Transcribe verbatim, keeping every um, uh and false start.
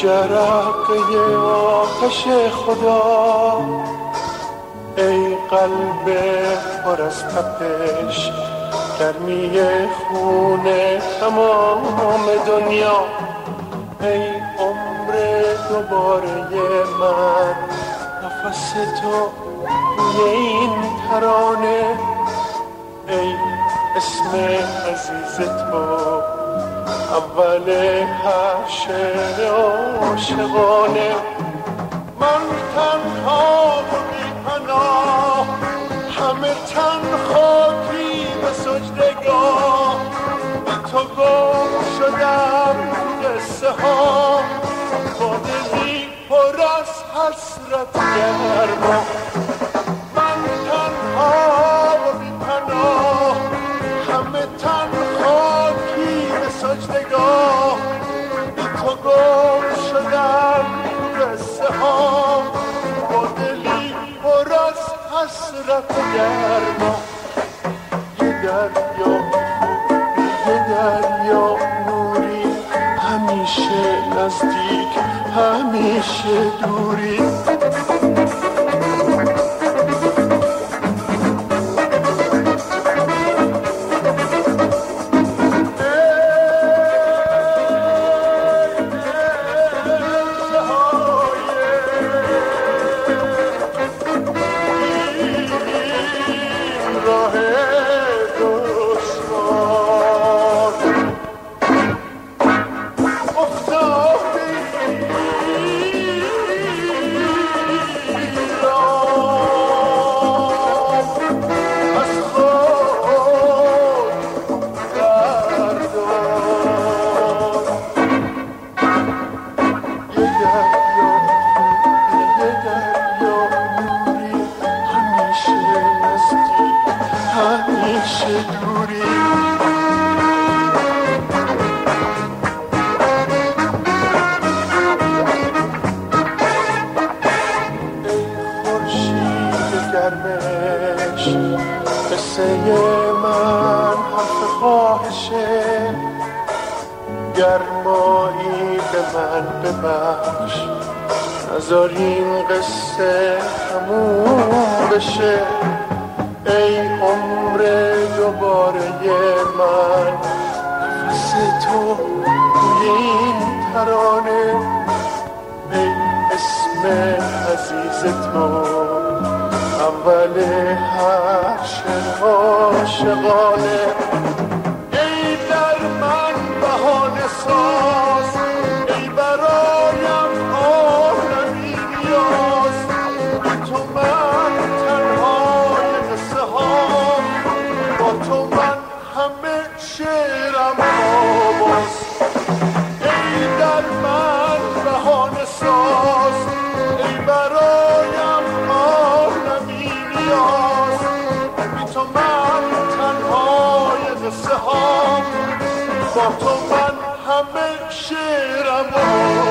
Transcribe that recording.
جرقه آتش خدا، ای قلب پر از تپش، گرمی خون تمام دنیا، ای عمر دوباره من، نفس تو روی این ترانه، ای اسم عزیز تو، اول هر شعر عاشقانه. من تنها و بی پناه، همه تن خاکی به سجدگاه، به تو گم شدم قصه ها، با دلی پر از حسرت گرما. من تنها و بی پناه، همه تن خاکی به سجدگاه، بی تو گم شدم قصه ها، با دلی پر از حسرت گرما. یه دریا خوبی، یه دریا نوری، همیشه نزدیک، همیشه دوری. گرمایی به من ببخش، نذار این قصه تموم بشه، ای عمر دوباره من، نفس تو توی این ترانه، ای اسم عزیز تو، اول هر شعر عاشقانه. ساز ای برایم عالمی نیاز، بی تو من تنهای قصه ها، با تو من همه شعرم آواز. ای در من بهانه ساز، ای برایم عالمی نیاز، بی تو من تنهای قصه ها، با تو من همه شعرم